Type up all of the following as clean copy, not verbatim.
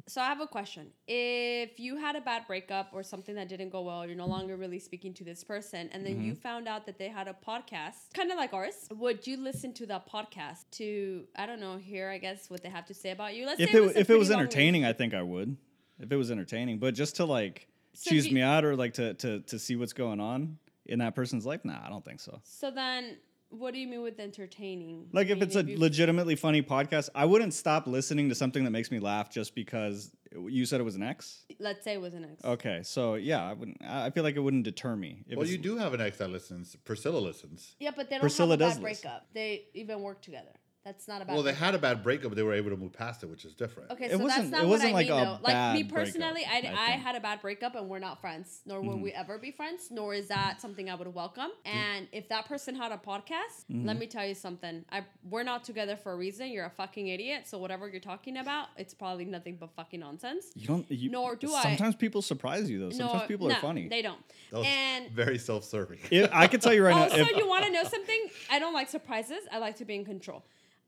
So I have a question. If you had a bad breakup or something that didn't go well, you're no longer really speaking to this person, and then you found out that they had a podcast, kind of like ours, would you listen to that podcast to, I don't know, hear, I guess, what they have to say about you? Let's say if it was entertaining, I think I would. If it was entertaining, but just to like choose me out or like to see what's going on in that person's life, nah, I don't think so. So then, what do you mean with entertaining? Like, if it's a legitimately funny podcast, I wouldn't stop listening to something that makes me laugh just because you said it was an ex? Let's say it was an ex. Okay, so yeah, I feel like it wouldn't deter me. Well, you do have an ex that listens. Priscilla listens. Yeah, but they don't Priscilla have a does bad breakup. They even work together. That's not a bad Well, they breakup. had a bad breakup, but they were able to move past it, which is different. Okay, It so wasn't- that's it not wasn't what I like mean, a though. Like, me bad personally, breakup, I think. had a bad breakup and we're not friends, nor will we ever be friends, nor is that something I would welcome. And if that person had a podcast, let me tell you something. We're not together for a reason. You're a fucking idiot. So whatever you're talking about, it's probably nothing but fucking nonsense. Nor do I. Sometimes people surprise you, though. Sometimes people are funny. They don't. That was And very self-serving. I can tell you right now. also, you want to know something? I don't like surprises. I like to be in control.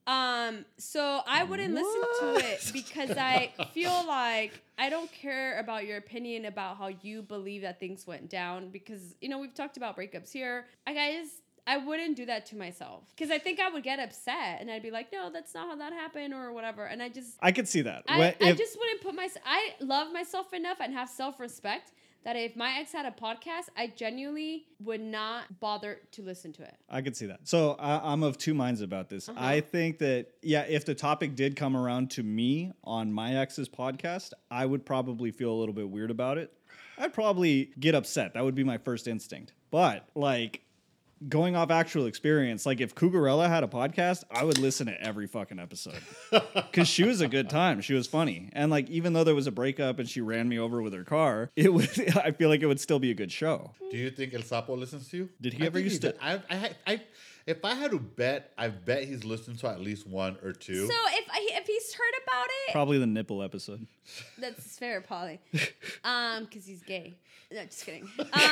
So I wouldn't listen to it because I feel like I don't care about your opinion about how you believe that things went down, because, you know, we've talked about breakups here. I wouldn't do that to myself because I think I would get upset and I'd be like, no, that's not how that happened or whatever. And I could see that. I just wouldn't put I love myself enough and have self-respect that if my ex had a podcast, I genuinely would not bother to listen to it. I could see that. So I'm of two minds about this. I think that, yeah, if the topic did come around to me on my ex's podcast, I would probably feel a little bit weird about it. I'd probably get upset. That would be my first instinct. But, like, going off actual experience, like if Cougarella had a podcast, I would listen to every fucking episode because she was a good time. She was funny. And like, even though there was a breakup and she ran me over with her car, I feel like it would still be a good show. Do you think El Sapo listens to you? Did he ever used to? If I had to bet, I bet he's listened to at least one or two. So if he's heard about it, Probably the nipple episode. that's fair, probably. Because he's gay. No, just kidding.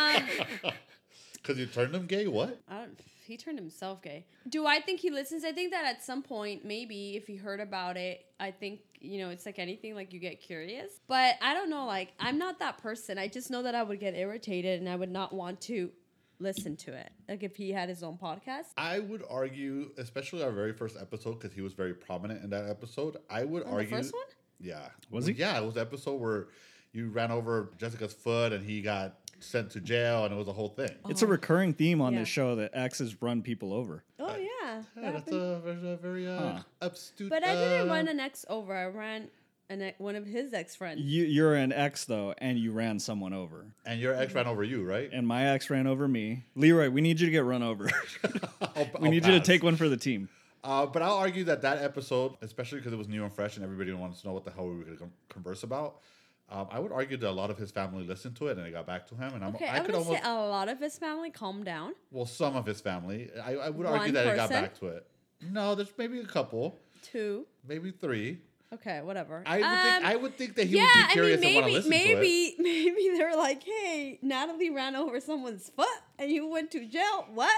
Because you turned him gay? What? He turned himself gay. Do I think he listens? I think that at some point, maybe if he heard about it, I think, you know, it's like anything, like you get curious. But I don't know, like, I'm not that person. I just know that I would get irritated and I would not want to listen to it. Like if he had his own podcast. I would argue, especially our very first episode, because he was very prominent in that episode. I would argue. The first one? Yeah. Was he? Yeah, it was the episode where you ran over Jessica's foot and he got sent to jail and it was a whole thing. It's a recurring theme on this show that exes run people over. Oh, yeah. Yeah, that's a very astute. But I didn't run an ex over. I ran one of his ex-friends. You're an ex, though, and you ran someone over. And your ex ran over you, right? And my ex ran over me. Leroy, we need you to get run over. We need you to take one for the team. But I'll argue that episode, especially because it was new and fresh and everybody wanted to know what the hell we were going to converse about, I would argue that a lot of his family listened to it and it got back to him. And I would say a lot of his family calmed down. Well, some of his family. I would One argue that it got person? back to it. No, there's maybe a couple. 2. Maybe 3. Okay, whatever. I would think that he would be curious and want to listen to it. Maybe they're like, hey, Natalie ran over someone's foot and you went to jail. What?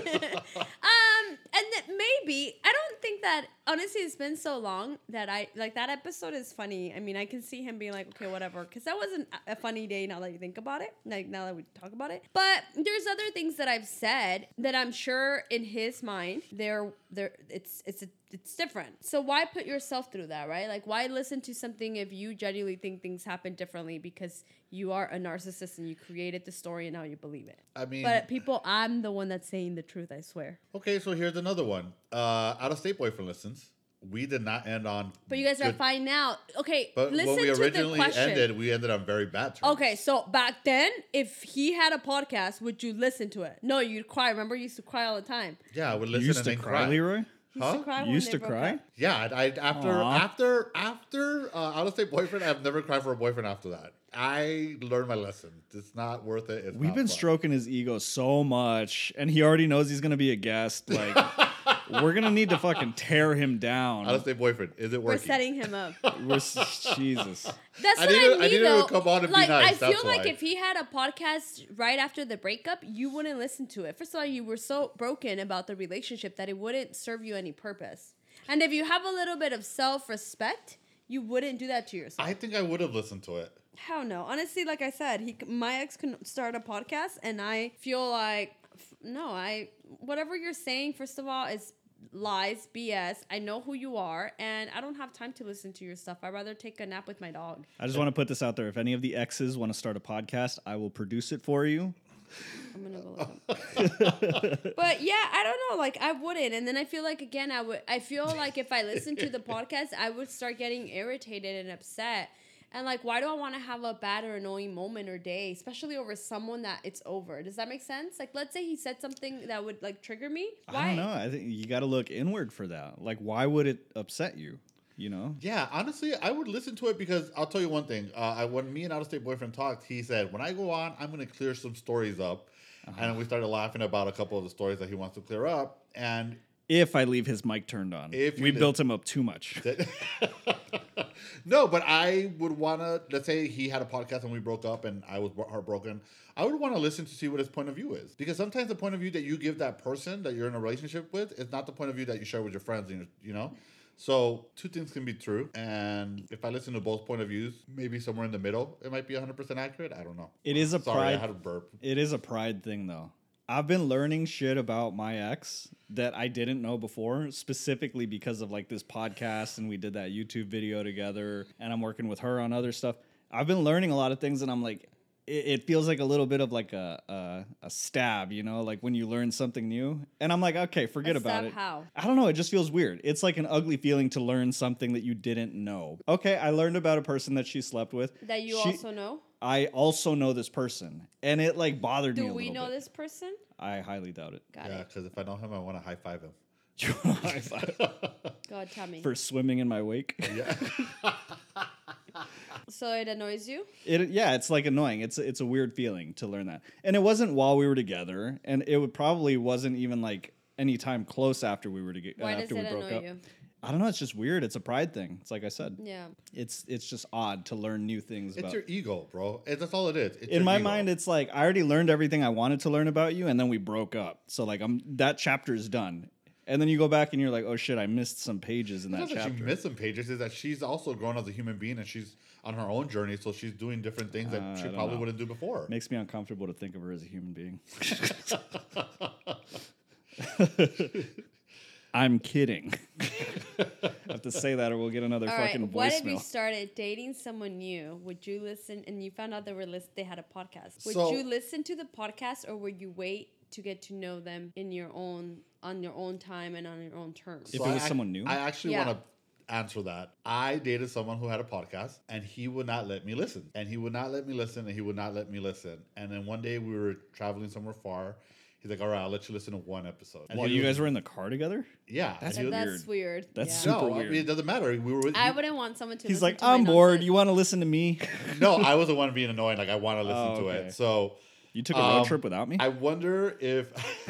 And that maybe, I don't think that, honestly, it's been so long that that episode is funny. I mean, I can see him being like, okay, whatever. Because that wasn't a funny day now that you think about it. Like, now that we talk about it. But there's other things that I've said that I'm sure in his mind, it's different. So why put yourself through that, right? Like, why listen to something if you genuinely think things happen differently because you are a narcissist and you created the story and now you believe it? I mean, but people, I'm the one that's saying the truth, I swear. Okay, so here's another one. Out-of-state boyfriend listens. We did not end on. But you guys are fine now. Okay, but listen when we to originally the question. we ended on very bad terms. Okay, so back then, if he had a podcast, would you listen to it? No, you'd cry. Remember, you used to cry all the time. Yeah, I would listen You used and to then cry, Leroy? You used to cry? Yeah, after out-of-state boyfriend, I've never cried for a boyfriend after that. I learned my lesson. It's not worth it. We've been stroking his ego so much, and he already knows he's going to be a guest. Like, we're going to need to fucking tear him down. Out-of-state boyfriend, is it working? We're setting him up. Jesus. That's what I needed though. to come on and like, be nice. I feel like if he had a podcast right after the breakup, you wouldn't listen to it. First of all, you were so broken about the relationship that it wouldn't serve you any purpose. And if you have a little bit of self-respect, You wouldn't do that to yourself. I think I would have listened to it. Hell no. Honestly, like I said, my ex can start a podcast, and I feel like whatever you're saying, first of all, is lies, BS. I know who you are, and I don't have time to listen to your stuff. I'd rather take a nap with my dog. I just want to put this out there. If any of the exes want to start a podcast, I will produce it for you. I'm gonna go look them. But yeah, I don't know. Like I wouldn't, and then I feel like again, I feel like if I listened to the podcast, I would start getting irritated and upset. And like, why do I want to have a bad or annoying moment or day, especially over someone that it's over? Does that make sense? Like, let's say he said something that would like trigger me. Why? I don't know. I think you got to look inward for that. Like, why would it upset you? You know? Yeah, honestly, I would listen to it because I'll tell you one thing. When me and Out of State Boyfriend talked, he said, when I go on, I'm going to clear some stories up. And then we started laughing about a couple of the stories that he wants to clear up. And if I leave his mic turned on, we built him up too much. No, but I would want to, let's say he had a podcast and we broke up and I was heartbroken. I would want to listen to see what his point of view is. Because sometimes the point of view that you give that person that you're in a relationship with is not the point of view that you share with your friends, you know? So two things can be true. And if I listen to both point of views, maybe somewhere in the middle, it might be 100% accurate. I don't know. It is a Sorry, pride. I had a burp. It is a pride thing, though. I've been learning shit about my ex that I didn't know before, specifically because of like this podcast and we did that YouTube video together and I'm working with her on other stuff. I've been learning a lot of things and I'm like, it feels like a little bit of like a stab, you know, like when you learn something new. And I'm like, okay, forget about it. How? I don't know. It just feels weird. It's like an ugly feeling to learn something that you didn't know. Okay, I learned about a person that she slept with. That you also know? I also know this person. And it like bothered me a little bit. Do we know this person? I highly doubt it. Got Yeah, it. because if I know him, I want to high five him. You want a high five? God, tell me. For swimming in my wake? Yeah. So it annoys you? It's like annoying. It's a weird feeling to learn that. And it wasn't while we were together, and it probably wasn't even like any time close after we were together. Why after does we it broke annoy up. you? I don't know. It's just weird. It's a pride thing. It's like I said. Yeah. It's just odd to learn new things. It's about. your ego, bro. That's all it is. It's In your my ego. mind, it's like I already learned everything I wanted to learn about you, and then we broke up. So like that chapter is done. And then you go back and you're like, oh shit, I missed some pages in that It's not chapter. that she missed some pages. Is that she's also grown as a human being and she's on her own journey, so she's doing different things that I she don't probably know. wouldn't do before. Makes me uncomfortable to think of her as a human being. I'm kidding. I have to say that or we'll get another All fucking right. What if you voicemail. started dating someone new? Would you listen and you found out they had a podcast? Would So- you listen to the podcast or would you wait to get to know them on your own time and on your own terms? If it was someone new? I actually Yeah. want to answer that. I dated someone who had a podcast and he would not let me listen. And he would not let me listen and he would not let me listen. And then one day we were traveling somewhere far. He's like, all right, I'll let you listen to one episode. And While he you was- guys were in the car together? Yeah. That's and he was- That's weird. That's Yeah. super no, I weird. mean, it doesn't matter. We were with I wouldn't want someone to He's listen like, to my I'm bored. nonsense. You want to listen to me? No, I was the one being annoying. Like, I want to listen Oh, to okay. it. So You took a road trip without me? I wonder if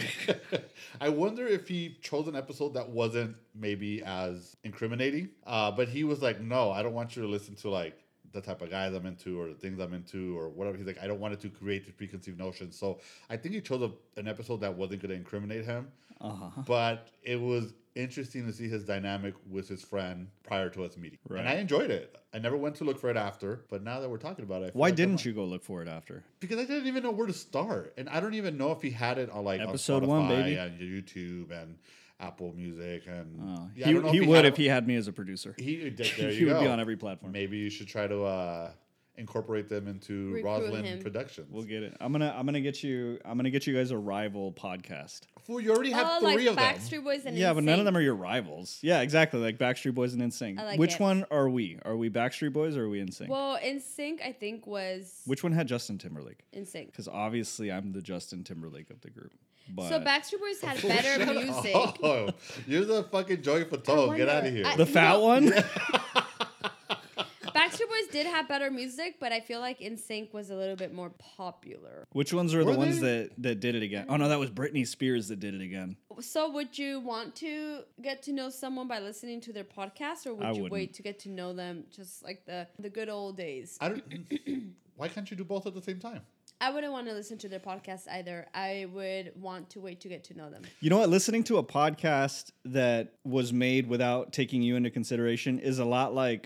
he chose an episode that wasn't maybe as incriminating. But he was like, no, I don't want you to listen to like the type of guys I'm into or the things I'm into or whatever. He's like, I don't want it to create the preconceived notions. So I think he chose an episode that wasn't going to incriminate him. But it was interesting to see his dynamic with his friend prior to us meeting. Right. And I enjoyed it. I never went to look for it after, but now that we're talking about it, I feel Why like I didn't might. you go look for it after? Because I didn't even know where to start, and I don't even know if he had it on like Episode on 1, Spotify baby. and YouTube and Apple Music and Oh, yeah, I don't know he if would had if it- he had me as a producer. he there He you would go. be on every platform. Maybe you should try to incorporate them into Recruit Roslyn him. Productions. We'll get it. I'm gonna get you guys a rival podcast. Fool, you already have Oh, three like of them. Backstreet Boys and Yeah, but none of NSYNC. them are your rivals. Yeah, exactly. Like Backstreet Boys and NSYNC. I like Which it. one are we? Are we Backstreet Boys or are we NSYNC? Well, NSYNC I think was Which one had Justin Timberlake? NSYNC. Because obviously I'm the Justin Timberlake of the group. But So Backstreet Boys had Fool, better shut music. up. Oh, you're the fucking Joey Fatone. Get wonder- out of here. the fat one? Backstreet Boys did have better music, but I feel like NSYNC was a little bit more popular. Which ones were the Were ones they? that did it again? Oh no, that was Britney Spears that did it again. So would you want to get to know someone by listening to their podcast, or would I you wouldn't. wait to get to know them just like the good old days? I don't. Why can't you do both at the same time? I wouldn't want to listen to their podcast either. I would want to wait to get to know them. You know what? Listening to a podcast that was made without taking you into consideration is a lot like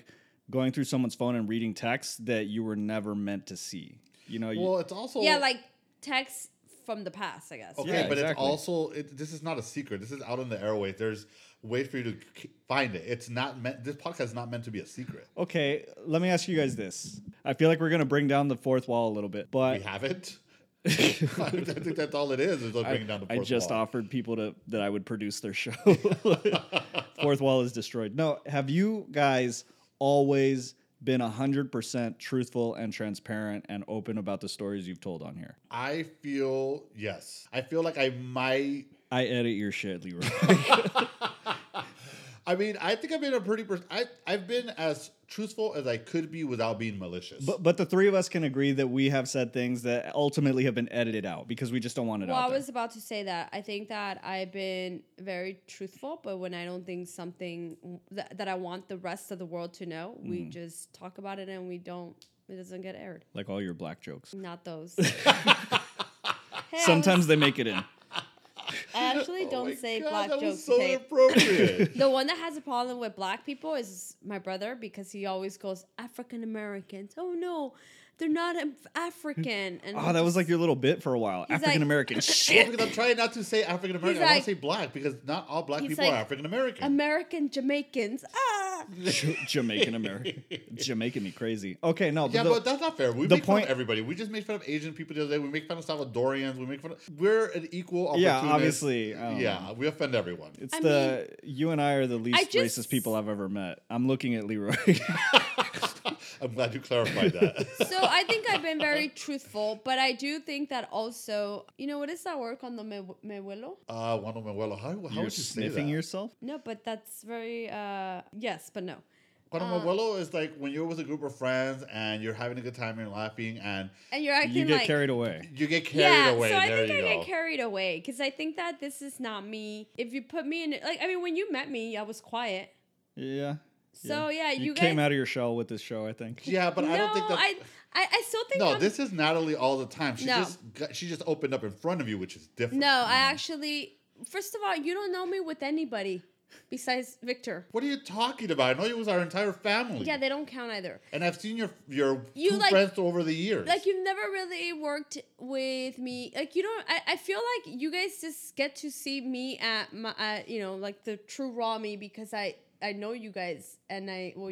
going through someone's phone and reading texts that you were never meant to see. You know, Well, it's also Yeah, like texts from the past, I guess. okay, Yeah, but exactly. it's also this is not a secret. This is out on the airways. There's ways for you to find it. It's not meant. This podcast is not meant to be a secret. okay, let me ask you guys this. I feel like we're going to bring down the fourth wall a little bit, We but haven't. I think that's all it is like bringing down the I fourth just wall. offered people that I would produce their show. Fourth wall is destroyed. No, have you guys always been 100% truthful and transparent and open about the stories you've told on here? I feel yes. I feel like I might. I edit your shit, Leroy. I mean, I think I've been a pretty. I've been as truthful as I could be without being malicious. but the three of us can agree that we have said things that ultimately have been edited out because we just don't want it Well, out I there. was about to say that. I think that I've been very truthful, but when I don't think something that I want the rest of the world to know, we just talk about it and it doesn't get aired. Like all your black jokes. Not those. Sometimes they make it in. I actually Oh don't my say God, black that jokes. was so okay? inappropriate. The one that has a problem with black people is my brother because he always goes African Americans. Oh no, they're not African. And Oh, that was like your little bit for a while. He's like- African American shit. Because I'm trying not to say African American. I He's want to like- say black because not all black He's people like, are African American. American Jamaicans. Ah, Jamaican American. Jamaican me crazy. Okay, no, Yeah, but but that's not fair. We the make fun point- of everybody. We just made fun of Asian people the other day. We make fun of Salvadorians. We make fun of. We're an equal opportunist. yeah, obviously. I don't Yeah, know. we offend everyone. It's I you and I are the least just- racist people I've ever met. I'm looking at Leroy. I'm glad you clarified that. so I think I've been very truthful, but I do think that also, what is that word cuando me vuelo? Juan Manuel, how You're would you say sniffing that? yourself? No, but that's very, yes, but no. Juan Manuel is like when you're with a group of friends and you're having a good time and laughing and And you're acting You get like... carried away. you get carried away. So I there think you I go. get carried away because I think that this is not me. If you put me in, when you met me, I was quiet. Yeah. So yeah, You you came guys. out of your shell with this show, I think. Yeah, but no, I don't think that. I still think. No, I'm- this is Natalie all the time. No. She just opened up in front of you, which is different. No, I actually. First of all, you don't know me with anybody besides Victor. What are you talking about? I know you was our entire family. Yeah, they don't count either. And I've seen your You, two like- friends over the years. Like you've never really worked with me. Like you don't. I feel like you guys just get to see me at my, like the true raw me because I know you guys and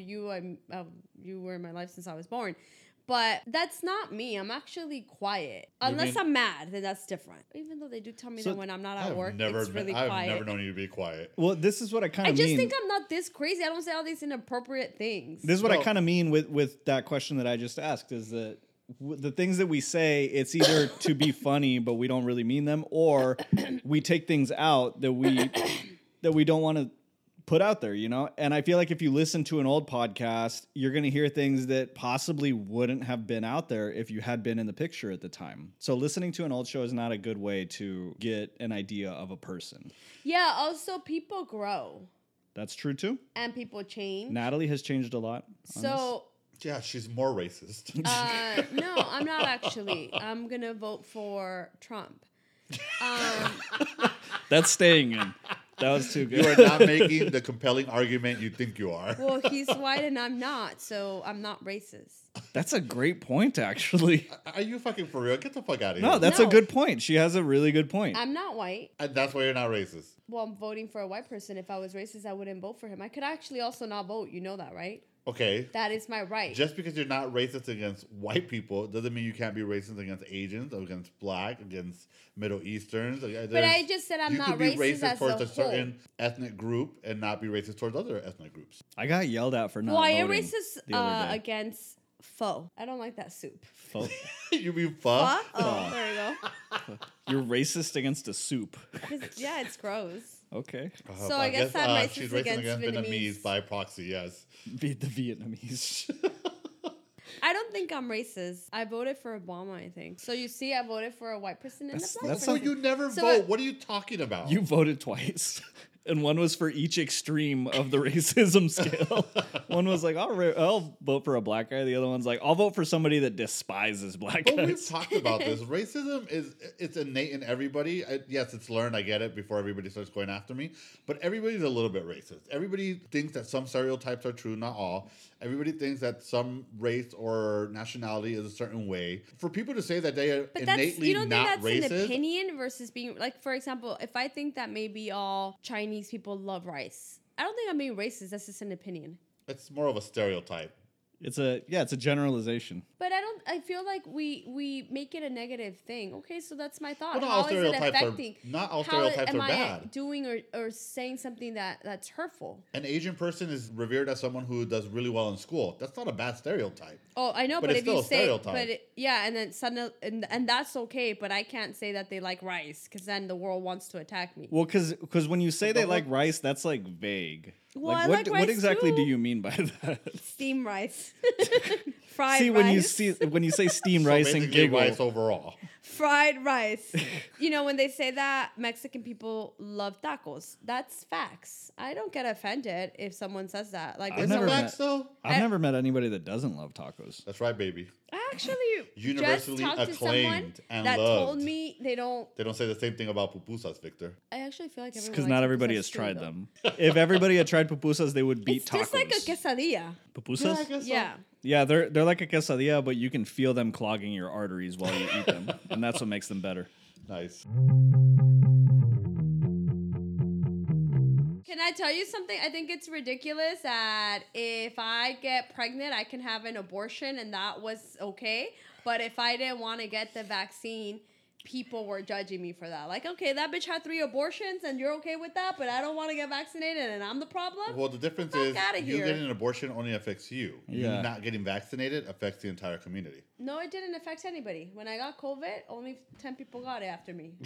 you were in my life since I was born. But that's not me. I'm actually quiet. Unless mean- I'm mad, then that's different. Even though they do tell me So that when I'm not at I've work, never it's really I've quiet. never known you to be quiet. Well, this is what I kind I of just mean. think I'm not this crazy. I don't say all these inappropriate things. This is what I No. kind of mean with that question that I just asked is that the things that we say, it's either to be funny, but we don't really mean them, or we take things out that we don't want to put out there, And I feel like if you listen to an old podcast, you're going to hear things that possibly wouldn't have been out there if you had been in the picture at the time. So listening to an old show is not a good way to get an idea of a person. Yeah, also people grow That's true too. and people change. Natalie has changed a lot. on So Yeah, she's more racist. no, I'm not actually. I'm gonna vote for Trump. this. That's staying in. That was too You good. are not making the compelling argument you think you are. Well, he's white and I'm not, so I'm not racist. That's a great point, actually. Are you fucking for real? Get the fuck out of here. No, that's a No. good point. She has a really good point. I'm not white. And that's why you're not racist. Well, I'm voting for a white person. If I was racist, I wouldn't vote for him. I could actually also not vote. You know that, right? Okay. That is my right. Just because you're not racist against white people doesn't mean you can't be racist against Asians, or against black, against Middle Easterns. But I just said I'm you not could be racist as towards a a certain ethnic group and not be racist towards other ethnic groups. I got yelled at for not Well, I am voting racist the other day. against pho. I don't like that soup. Pho. You mean pho? Pho? Oh, there you go. You're racist against a soup. 'Cause, yeah, it's gross. Okay. So I guess I'm racist she's racist against Vietnamese. by proxy, yes. Be the Vietnamese. I don't think I'm racist. I voted for Obama, I think. So you see, I voted for a white person and a That's- black that's So person. you never So vote. What are you talking about? You voted twice. And one was for each extreme of the racism scale. One was like, I'll vote for a black guy. The other one's like, I'll vote for somebody that despises black But we've guys. talked about this. Racism it's innate in everybody. Yes, it's learned. I get it before everybody starts going after me. But everybody's a little bit racist. Everybody thinks that some stereotypes are true, not all. Everybody thinks that some race or nationality is a certain way. For people to say that they are But that's, innately you don't think not that's an racist, opinion versus being like, for example, if I think that maybe all Chinese people love rice, I don't think I'm being racist. That's just an opinion. it's more of a stereotype. It's a generalization. But I feel like we make it a negative thing. Okay, so that's my thought. Well, not How all is it stereotypes are affecting? not all How stereotypes am are I bad. doing or saying something that's hurtful? An Asian person is revered as someone who does really well in school. That's not a bad stereotype. Oh, I know, But but it's if you still a say, stereotype. but yeah, and then suddenly, and that's okay. But I can't say that they like rice because then the world wants to attack me. Well, because when you say they But like what- rice, that's like vague. Well, I what like what rice exactly too. do you mean by that? Steam rice, fried See, rice. when you say steam So rice and basically giggle, rice overall. fried rice. You know, when they say that Mexican people love tacos, that's facts. I don't get offended if someone says that. Like, I've there's never no- met- Facts, though. I've never met anybody that doesn't love tacos. That's right, baby. I actually Universally just talked to someone acclaimed and that loved. told me they don't. They don't say the same thing about pupusas, Victor. I actually feel like everyone Because likes not everybody pupusas has too, tried though. them. If everybody had tried pupusas, they would beat It's tacos. just like a quesadilla. Pupusas? guess so. Yeah. Yeah, they're like a quesadilla, but you can feel them clogging your arteries while you eat them, and that's what makes them better. Nice. Can I tell you something? I think it's ridiculous that if I get pregnant, I can have an abortion and that was okay. But if I didn't want to get the vaccine, people were judging me for that. Like, okay, that bitch had 3 abortions and you're okay with that, but I don't want to get vaccinated and I'm the problem? Well, the difference Fuck is outta you here. getting an abortion only affects you. Yeah. You not getting vaccinated affects the entire community. No, it didn't affect anybody. When I got COVID, only 10 people got it after me.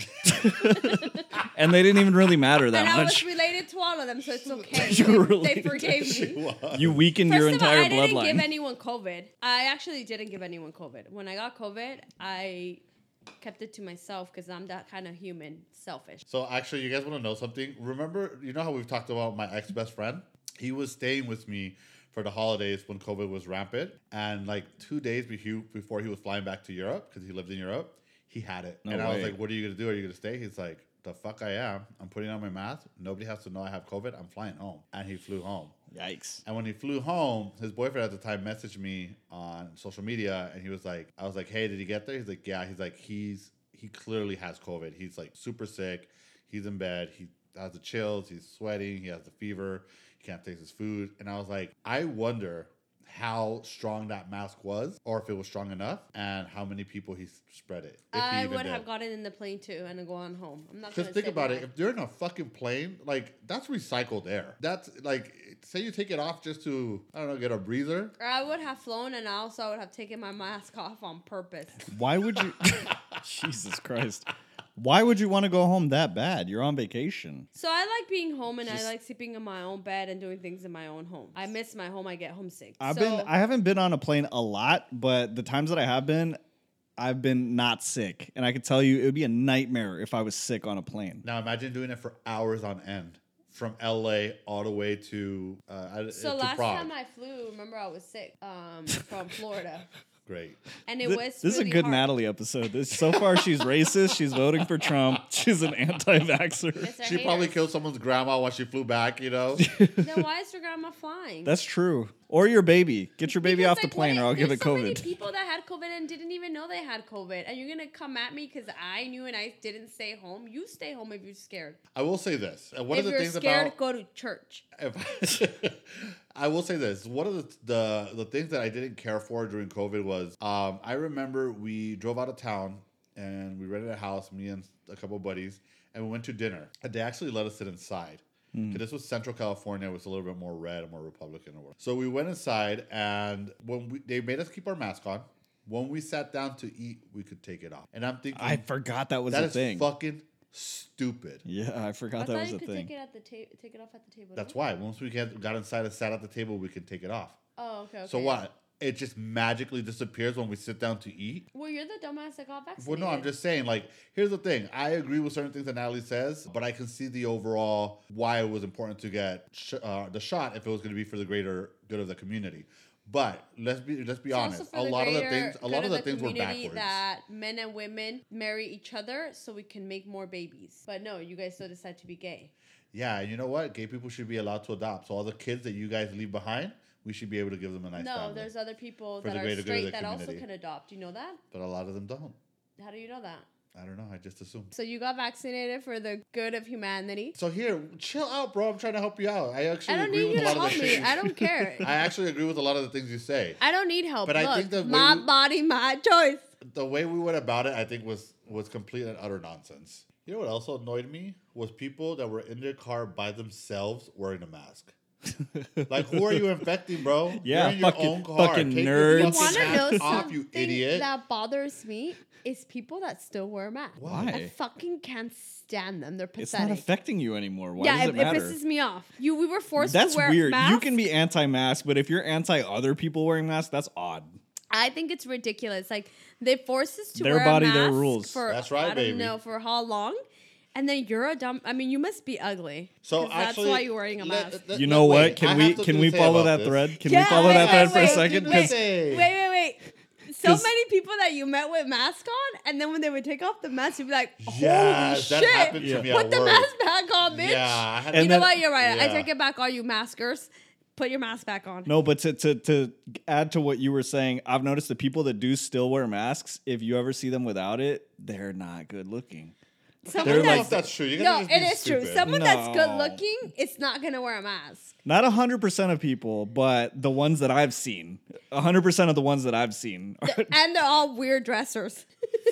And they didn't even really matter that And I was much. related to all of them, so it's okay. You They related forgave me. You weakened your First of all, entire I didn't give bloodline. anyone COVID. I actually didn't give anyone COVID. When I got COVID, I kept it to myself because I'm that kind of human, selfish. So actually, you guys want to know something? Remember, you know how we've talked about my ex-best friend? He was staying with me for the holidays when COVID was rampant. And like 2 days before he was flying back to Europe, because he lived in Europe, he had it. No and I was way. like, what are you going to do? Are you going to stay? He's like, the fuck I am. I'm putting on my mask. Nobody has to know I have COVID. I'm flying home. And he flew home. Yikes. And when he flew home, his boyfriend at the time messaged me on social media, and he was like, I was like, hey, did he get there? He's like, yeah. He's like, he clearly has COVID. He's like super sick. He's in bed. He has the chills. He's sweating. He has the fever. He can't taste his food. And I was like, I wonder how strong that mask was, or if it was strong enough, and how many people he spread it. If he I even would did. have gotten in the plane too and go on home. I'm not Because gonna think sit about it. behind. If you're in a fucking plane, like, that's recycled air. That's like, say you take it off just to, I don't know, get a breather. Or I would have flown and also I would have taken my mask off on purpose. Why would you? Jesus Christ. Why would you want to go home that bad? You're on vacation. So I like being home and I like sleeping in my own bed and doing things in my own home. I miss my home. I get homesick. I haven't been on a plane a lot, but the times that I have been, I've been not sick. And I could tell you it would be a nightmare if I was sick on a plane. Now imagine doing it for hours on end. From LA all the way to So to last Prague. time I flew, remember I was sick from Florida. Great. And it This was is a really good hard. Natalie episode. So far, she's racist. She's voting for Trump. She's an anti-vaxxer. Mr. She probably Haters. killed someone's grandma while she flew back, you know? Then why is your grandma flying? That's true. Or your baby. Get your baby Because, off the like, plane, what or I'll if give it there's so many COVID. people that had COVID and didn't even know they had COVID, and you're gonna come at me because I knew and I didn't stay home. You stay home if you're scared. I will say this. One if of the you're things scared, about go to church. I will say this. One of the things that I didn't care for during COVID was I remember we drove out of town and we rented a house, me and a couple of buddies, and we went to dinner. And they actually let us sit inside. 'Cause this was Central California. It was a little bit more red and more Republican. So we went inside, and they made us keep our mask on. When we sat down to eat, we could take it off. And I'm thinking, I forgot that was that a is thing. fucking stupid. Yeah, I forgot I that thought was you a could thing. take it at the take it off at the table. That's no? why. Once we got inside and sat at the table, we could take it off. Oh, okay. So what? it just magically disappears when we sit down to eat. Well, you're the dumbass that got vaccinated. Well, no, I'm just saying, like, here's the thing. I agree with certain things that Natalie says, but I can see the overall why it was important to get the shot if it was going to be for the greater good of the community. But let's be It's honest. also for A the lot of the greater things were community backwards. that men and women marry each other so we can make more babies. But no, you guys still decide to be gay. Yeah, and you know what? Gay people should be allowed to adopt. So all the kids that you guys leave behind, we should be able to give them a nice No, family. there's other people For that the are greater good of the straight that also community. can adopt. You know that? But a lot of them don't. How do you know that? I don't know. I just assume. So you got vaccinated for the good of humanity. So here, chill out, bro. I'm trying to help you out. I actually I don't agree need with you a to lot of help the me. things. I don't care. I actually agree with a lot of the things you say. I don't need help. But I Look, think the way my we- body, my choice. The way we went about it, I think, was complete and utter nonsense. You know what also annoyed me? Was people that were in their car by themselves wearing a mask. Like, who are you infecting, bro? Yeah, You're in your fucking- own car. fucking Take nerds. your You fucking want to know mask off, something you idiot. that bothers me? Is people that still wear masks. Why? I fucking can't stand them. They're It's pathetic. not affecting you anymore. Why yeah, does it matter? pisses me off. We were forced That's to wear weird. masks. You can be anti-mask, but if you're anti other people wearing masks, that's odd. I think it's ridiculous. Like they force us to Their wear body, a mask their rules. for That's right, I don't baby. know for how long, and then you're a dumb. I mean, you must be ugly. So 'Cause that's actually, why you're wearing a mask. You know what? wait, I Can have we something can we to say follow about that this. thread? Can Yeah, we follow wait, that thread wait, for a wait, second? wait. 'Cause Wait. So 'Cause- many people that you met with mask on, and then when they would take off the mask, you'd be like, "Holy Yes, that shit! happened to me Put at the work. mask back on, bitch." Yeah, I had And You know then- what? You're right. I Yeah. take it back, all you maskers. Put your mask back on. No, but to add to what you were saying, I've noticed the people that do still wear masks, if you ever see them without it, they're not good looking. I Someone They're don't know like- if that's true. You're no, gonna just it be is true. stupid. Someone that's No. good looking, it's not gonna wear a mask. Not 100% of people, but the ones that I've seen, 100% of the ones that I've seen, are And they're all weird dressers.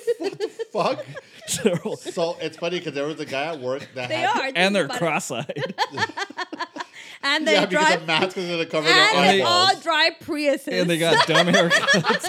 Fuck. terrible. So it's funny because there was a guy at work that They had are. And think they're about it. cross-eyed. And they yeah, because drive. the mask is gonna cover And their they all eyeballs. drive Priuses. And they got dumb haircuts.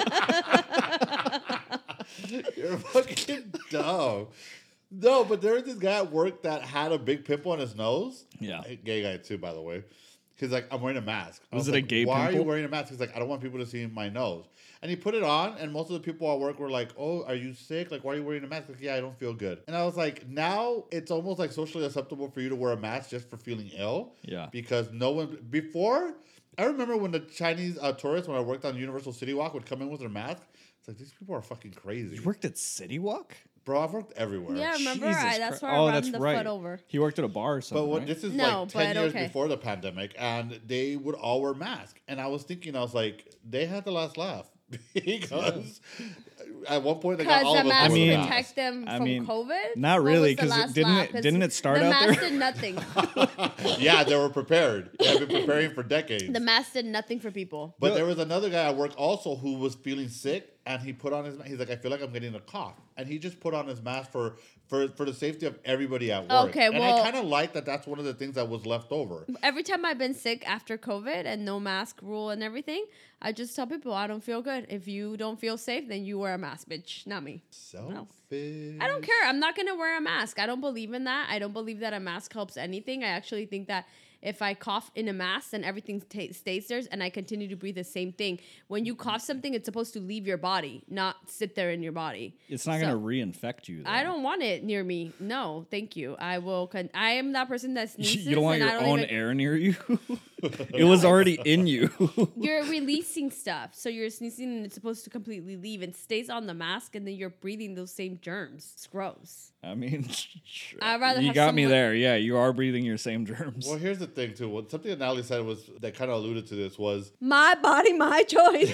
You're fucking dumb. No, but there was this guy at work that had a big pimple on his nose. Yeah. A gay guy too, by the way. He's like, I'm wearing a mask. I Was it like, a gay Why are you pimple? wearing a mask? He's like, I don't want people to see my nose. And he put it on, and most of the people at work were like, oh, are you sick? Like, why are you wearing a mask? Like, yeah, I don't feel good. And I was like, now it's almost like socially acceptable for you to wear a mask just for feeling ill. Yeah. Because no one, before, I remember when the Chinese tourists, when I worked on Universal City Walk, would come in with their mask. It's like, these people are fucking crazy. You worked at City Walk? Bro, I've worked everywhere. Yeah, remember? Jesus That's Christ. where I Oh, ran that's the right. foot over. He worked at a bar or something, But what, right? this is No, like 10 but years okay. before the pandemic, and they would all wear masks. And I was thinking, I was like, they had the last laugh. Because at one point they got Because all the of us mask to wear the protect mask. them I from mean, COVID? not What really, was the 'cause last didn't lap? it- didn't it start the out mask there? did nothing. Yeah, they were prepared. They had been preparing for decades. The mask did nothing for people. But there was another guy at work also who was feeling sick, and he put on his. He's like, I feel like I'm getting a cough, and he just put on his mask for the safety of everybody at work. Okay, and well- I kind of like that. That's one of the things that was left over. Every time I've been sick after COVID and no mask rule and everything, I just tell people I don't feel good. If you don't feel safe, then you wear a mask, bitch. Not me. Selfish. I don't care. I'm not going to wear a mask. I don't believe in that. I don't believe that a mask helps anything. I actually think that if I cough in a mask, then everything stays there and I continue to breathe the same thing. When you cough something, it's supposed to leave your body, not sit there in your body. It's not going to reinfect you, though. I don't want it near me. No, thank you. I will. I am that person that sneezes. You don't want and your I don't own even, air near you? It was already in you. You're releasing stuff, so you're sneezing and it's supposed to completely leave and stays on the mask, and then you're breathing those same germs. It's gross. I mean, I'd rather you have got me someone- there. Yeah, you are breathing your same germs. Well, here's the thing too. Something that Natalie said was that kind of alluded to this was My body, my choice.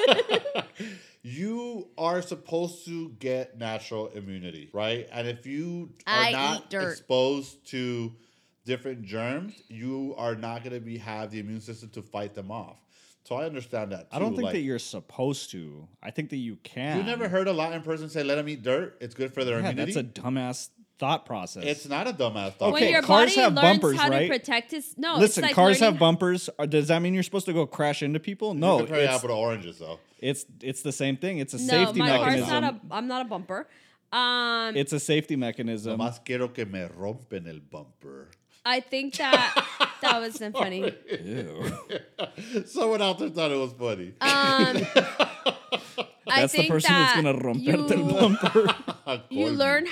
you are supposed to get natural immunity, right? And if you are I eat not dirt. exposed to different germs, you are not going to have the immune system to fight them off. So I understand that too. I don't think Like, that you're supposed to. I think that you can. you never heard a Latin person say, "Let them eat dirt. It's good for their Yeah, immunity." that's a dumbass thought process. It's not a dumbass thought. When Okay, your cars body have learns bumpers, how right? to protect its no. Listen, it's like cars have learning- bumpers. Does that mean you're supposed to go crash into people? No, You compare it's, apple to oranges, though. it's the same thing. It's a No, safety my mechanism. car's not a. I'm not a bumper. It's a safety mechanism. Nomás quiero que me rompen el bumper. I think that wasn't funny. Ew. Someone out there thought it was funny. That's the person that's gonna romperte el bumper. You learn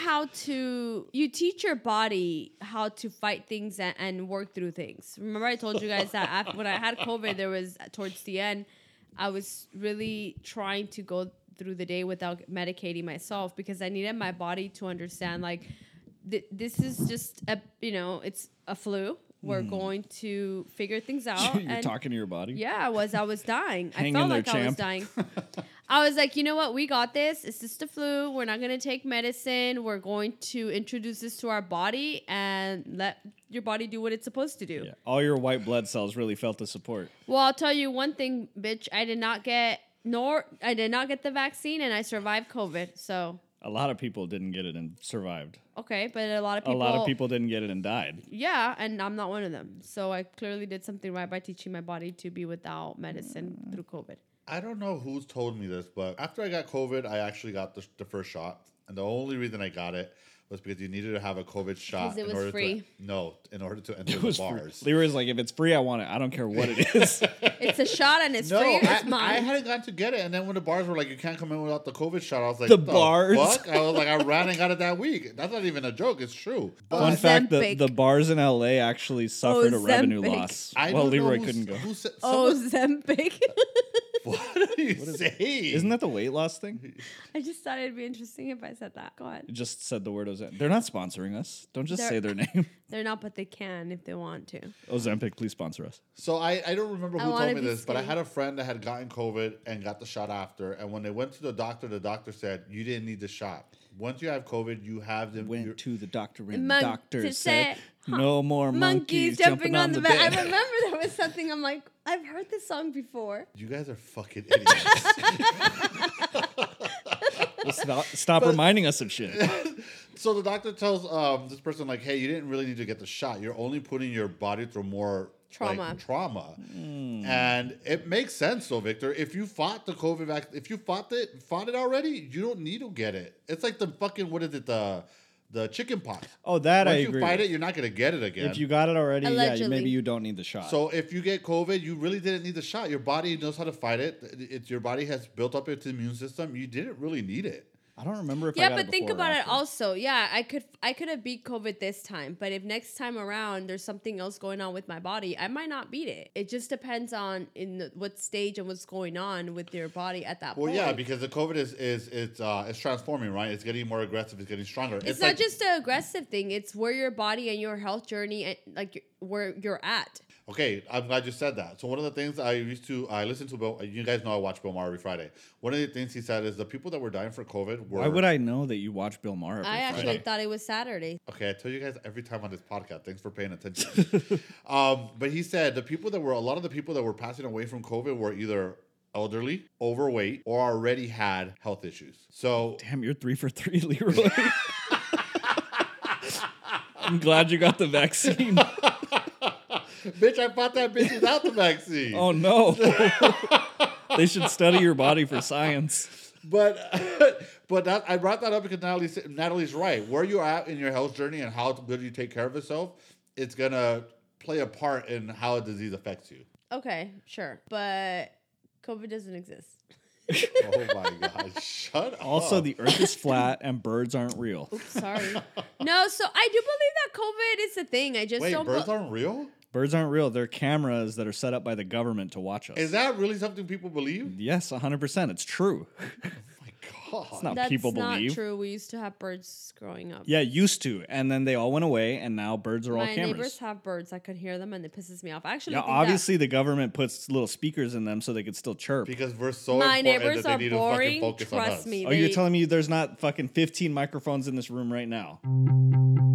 you teach your body how to fight things and work through things. Remember I told you guys that when I had COVID, there was towards the end, I was really trying to go through the day without medicating myself because I needed my body to understand like this is just it's a flu. We're going to figure things out. You're talking to your body? Yeah, I was dying. Hang I felt in there, like I was champ. dying. I was like, you know what? We got this. It's just a flu. We're not going to take medicine. We're going to introduce this to our body and let your body do what it's supposed to do. Yeah. All your white blood cells really felt the support. Well, I'll tell you one thing, bitch. I did not get the vaccine and I survived COVID. So A lot of people didn't get it and survived. okay, but a lot of people didn't get it and died. Yeah, and I'm not one of them. So I clearly did something right by teaching my body to be without medicine through COVID. I don't know who's told me this, but after I got COVID, I actually got the first shot. And the only reason I got it was because you needed to have a COVID shot. 'Cause it was free. In order to enter the bars. Leroy's like, if it's free, I want it. I don't care what it is. It's a shot and it's No, free. It's I mine. hadn't gotten to get it. And then when the bars were like, you can't come in without the COVID shot, I was like, The what bars? Fuck? I was like, I ran and got it that week. That's not even a joke. It's true. But Fun fact, Ozempic. the bars in LA actually suffered a revenue Ozempic. loss. I Well, don't know Leroy who's- couldn't go. Who said, Ozempic. what are you saying? Isn't that the weight loss thing? I just thought it'd be interesting if I said that. Go ahead. It just said the word Ozempic. They're not sponsoring us. Don't just They're- say their name. They're not, but they can if they want to. Ozempic, please sponsor us. So I don't remember I who wanna told me be this, but I skinny. had a friend that had gotten COVID and got the shot after. And when they went to the doctor said, you didn't need the shot. Once you have COVID, you have the... Went to the doctor and the Mon- doctor to said, say, no more monkeys jumping on the bed. I bed. remember there was something. I'm like, I've heard this song before. You guys are fucking idiots. Well, stop reminding us of shit. So the doctor tells this person, like, hey, you didn't really need to get the shot. You're only putting your body through more trauma. And it makes sense, though, Victor. If you fought the COVID vaccine, if you fought it already, you don't need to get it. It's like the fucking, what is it, the chicken pox. Oh, that I Once agree. you fight with. it, you're not going to get it again. If you got it already, Allegedly. maybe you don't need the shot. So if you get COVID, you really didn't need the shot. Your body knows how to fight it. Your body has built up its immune system. You didn't really need it. I don't remember if I Yeah, got but it think before or about it after. also. Yeah, I could have beat COVID this time, but if next time around there's something else going on with my body, I might not beat it. It just depends on what stage and what's going on with your body at that point. Well, yeah, because the COVID is transforming, right? It's getting more aggressive. It's getting stronger. it's not just an aggressive thing. It's where your body and your health journey, and like where you're at. Okay, I'm glad you said that. So one of the things I listened to Bill, you guys know I watch Bill Maher every Friday. One of the things he said is the people that were dying for COVID were... Why would I know that you watch Bill Maher? I actually Friday. thought it was Saturday. Okay, I tell you guys every time on this podcast. Thanks for paying attention. But he said a lot of the people that were passing away from COVID were either elderly, overweight, or already had health issues. So Damn, you're 3 for 3, Leroy. I'm glad you got the vaccine. bitch, I fought that bitch without the vaccine. Oh no. They should study your body for science. But that, I brought that up because Natalie's right. Where you're at in your health journey and how good you take care of yourself, it's gonna play a part in how a disease affects you. Okay, sure, but COVID doesn't exist. Oh my god! Shut up. Also, the earth is flat and birds aren't real. Oops, sorry. No, so I do believe that COVID is a thing. I just Wait, don't. birds aren't real? Birds aren't real. They're cameras that are set up by the government to watch us. Is that really something people believe? Yes, 100%. It's true. Oh my god! It's not That's people not believe. true. We used to have birds growing up. Yeah, used to. And then they all went away, and now birds are all My cameras. neighbors have birds. I could hear them, and it pisses me off. I actually Yeah, think obviously the government puts little speakers in them so they could still chirp. Because we're so my important neighbors that they are need boring. to fucking focus on Trust us. me. Oh, you're telling me there's not fucking 15 microphones in this room right now?